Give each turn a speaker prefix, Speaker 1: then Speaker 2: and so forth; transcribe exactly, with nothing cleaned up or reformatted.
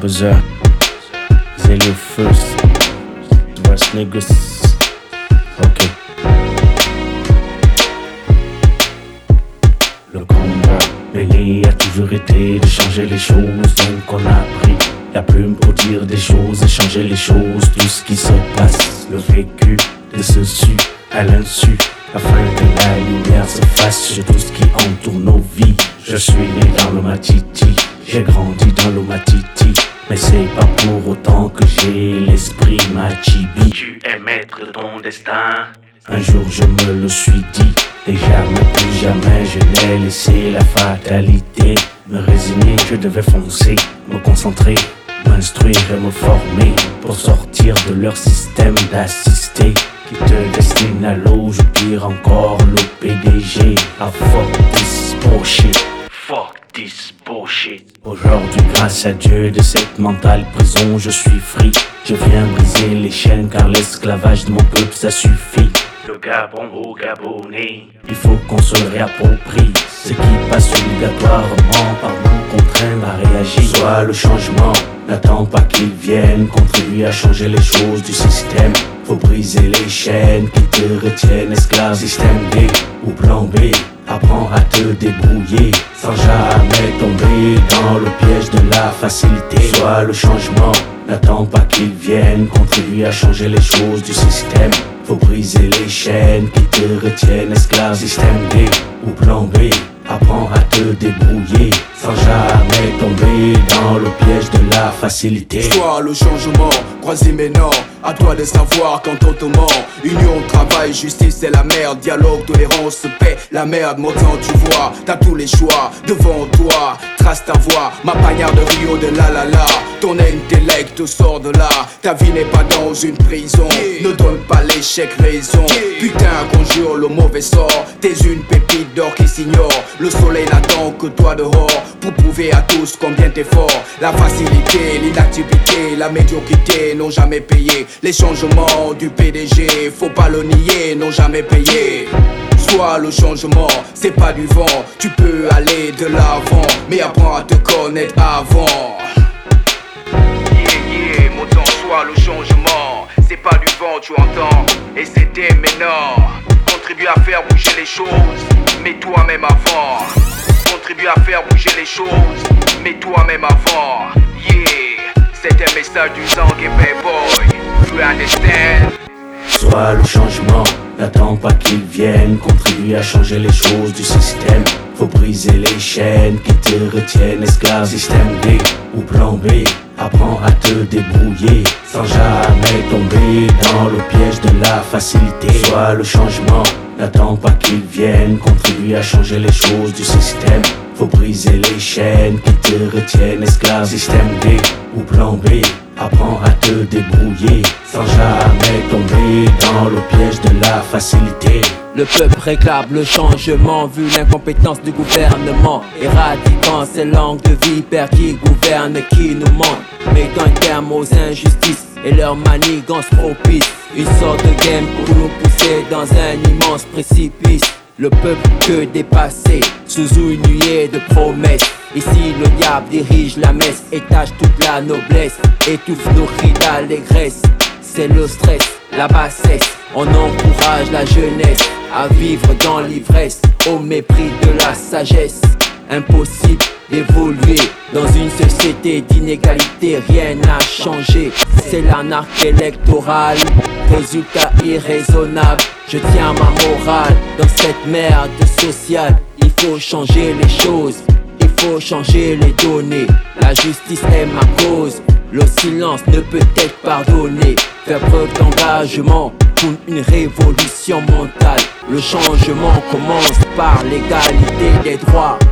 Speaker 1: buzzer. Zélio first. West niggas. Ok. Le combat mêlé a toujours été de changer les choses. Donc on a pris la plume pour dire des choses et changer les choses. Tout ce qui se passe, le vécu de ceci à l'insu, afin que la lumière se fasse sur tout ce qui entoure nos vies. Je suis né dans le Matiti, j'ai grandi dans le Matiti, mais c'est pas pour autant que j'ai l'esprit Machibi. Tu es maître de ton destin. Un jour je me le suis dit, et jamais plus jamais je n'ai laissé la fatalité me résigner. Je devais foncer, me concentrer, m'instruire et me former pour sortir de leur système d'assister qui te destine à l'eau. Je pire encore, le P D G a fuck this bullshit. Fuck this bullshit. Aujourd'hui, grâce à Dieu, de cette mentale prison, je suis free. Je viens briser les chaînes car l'esclavage de mon peuple, ça suffit. Le Gabon au Gabonais, il faut qu'on se réapproprie ce qui passe obligatoirement par nous, contraindre à réagir. Soit le changement, n'attends pas qu'il vienne, contribue à changer les choses du système. Faut briser les chaînes qui te retiennent esclave. Système B ou plan B, apprends à te débrouiller sans jamais tomber dans le piège de la facilité. Soit le changement, n'attends pas qu'il vienne, contribue à changer les choses du système. Faut briser les chaînes qui te retiennent esclave. Système B ou plan B, apprends à te débrouiller sans jamais tomber dans le piège de la facilité.
Speaker 2: Soit le changement, croisez mes noms, à toi de savoir quand on te ment. Union, travail, justice, c'est la merde. Dialogue, tolérance, paix, la merde. Montant, tu vois, t'as tous les choix devant toi. Trace ta voix, ma pagnarde de Rio de la la la. Ton intellect sort de là. Ta vie n'est pas dans une prison. Ne donne pas l'échec raison. Putain, conjure le mauvais sort. T'es une pépite d'or qui s'ignore. Le soleil n'attend que toi dehors pour prouver à tous combien t'es fort. La facilité, l'inactivité, la médiocrité n'ont jamais payé. Les changements du P D G, faut pas le nier, n'ont jamais payé. Soit le changement, c'est pas du vent. Tu peux aller de l'avant, mais apprends à te connaître avant. Yeah, yeah, mon temps, soit le changement. C'est pas du vent, tu entends. Et c'était maintenant. Contribue à faire bouger les choses, mais toi-même avant. Contribue à faire bouger les choses, mais toi-même avant. Yeah, c'est un message du Zangue Boy. You understand?
Speaker 1: Soit le changement, n'attends pas qu'il vienne, contribue à changer les choses du système. Faut briser les chaînes qui te retiennent esclave. Système B ou plan B, apprends à te débrouiller sans jamais tomber dans le piège de la facilité. Soit le changement, n'attends pas qu'il vienne, contribue à changer les choses du système. Faut briser les chaînes qui te retiennent esclave. Système B ou plan B, apprends à te débrouiller sans jamais tomber dans le piège de la facilité.
Speaker 3: Le peuple réclame le changement vu l'incompétence du gouvernement, éradiquant ces langues de vipères qui gouvernent et qui nous mentent, mettant un terme aux injustices et leur manigance propice. Une sorte de game pour nous pousser dans un immense précipice. Le peuple que dépassé sous une nuée de promesses. Ici le diable dirige la messe, étage toute la noblesse, étouffe nos cris d'allégresse. C'est le stress, la bassesse, on encourage la jeunesse à vivre dans l'ivresse, au mépris de la sagesse. Impossible d'évoluer dans une société d'inégalité, rien n'a changé. C'est l'anarchie électorale, résultat irraisonnable. Je tiens ma morale dans cette merde sociale. Il faut changer les choses, il faut changer les données. La justice est ma cause, le silence ne peut être pardonné. Faire preuve d'engagement pour une révolution mentale. Le changement commence par l'égalité des droits.